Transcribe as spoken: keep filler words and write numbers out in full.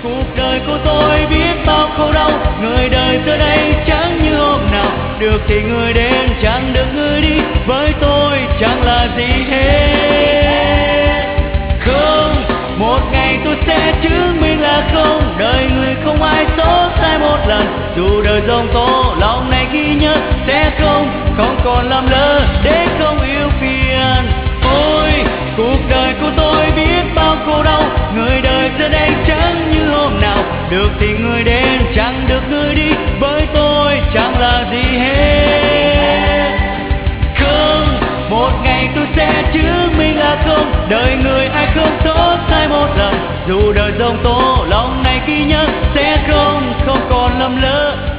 cuộc đời của tôi biết bao khổ đau, người đời giờ đây chẳng như hôm nào. Được thì người đến, chẳng được người đi, với tôi chẳng là gì hết. Không, một ngày tôi sẽ chứng minh là không, đời người không ai tốt sai một lần. Dù đời giông tố, lòng này ghi nhớ sẽ không, không còn làm lỡ để không yêu phiền. Ôi, cuộc đời của tôi biết bao khổ đau, người đời giờ đây chẳng như hôm nào. Được thì người đến, chẳng được người đi, với tôi chẳng là gì hết. Không, một ngày tôi sẽ chứng minh là không, đời người ai không tốt sai một lần. Dù đời giông tố, lòng này ghi nhớ sẽ không, không còn lầm lỡ